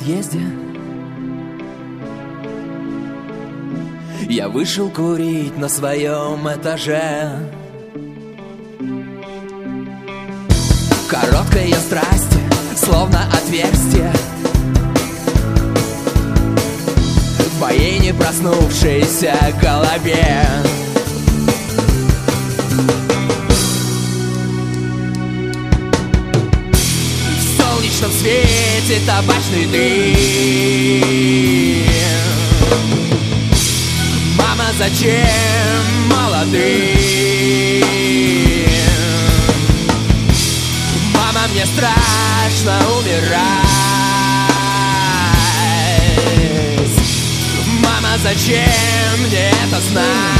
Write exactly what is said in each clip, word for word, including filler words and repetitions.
подъезде я вышел курить на своем этаже. Короткая страсть, словно отверстие в моей не проснувшейся голове. В солнечном свете табачный дым. Мама, зачем молодым? Мама, мне страшно умирать. Мама, зачем мне это знать?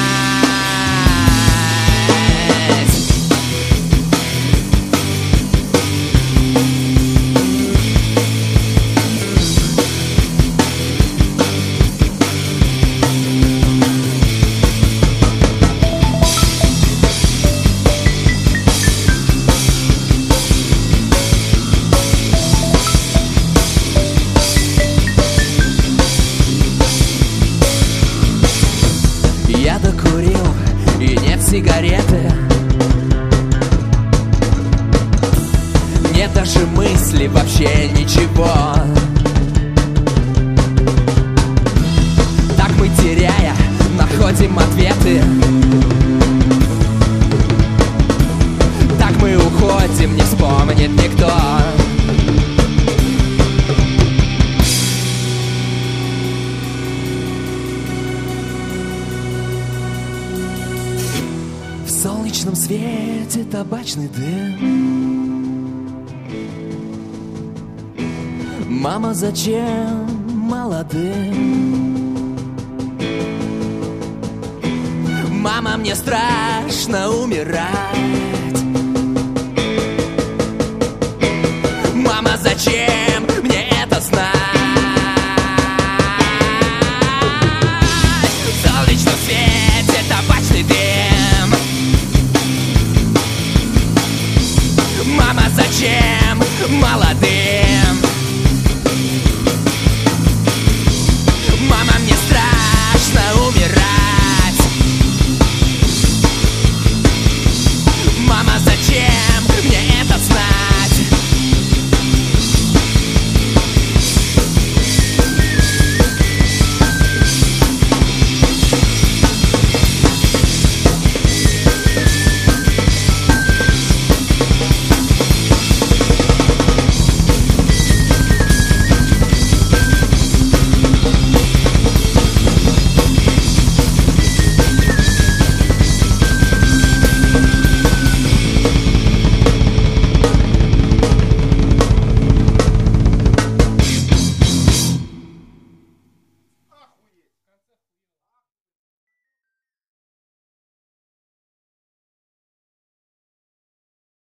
Я докурил, и нет сигареты, нет даже мысли, вообще ничего. Так мы, теряя, находим ответы. Так мы уходим, не вспомнит никто. В солнечном свете табачный дым. Мама, зачем молодым? Мама, мне страшно умирать.